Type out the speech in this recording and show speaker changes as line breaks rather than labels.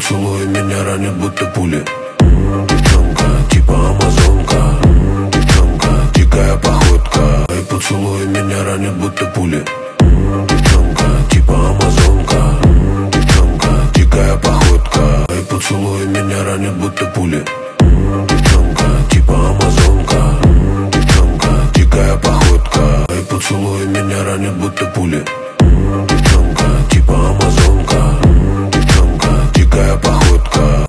поцелуй меня ранит, будто пули. Девчонка, типа амазонка. Девчонка, дикая походка. И поцелуй меня ранит, будто пули. Девчонка, типа амазонка. Девчонка, дикая походка. И поцелуй меня ранит, будто пули. Девчонка, типа амазонка. Девчонка, дикая походка. И поцелуй меня ранит, будто пули.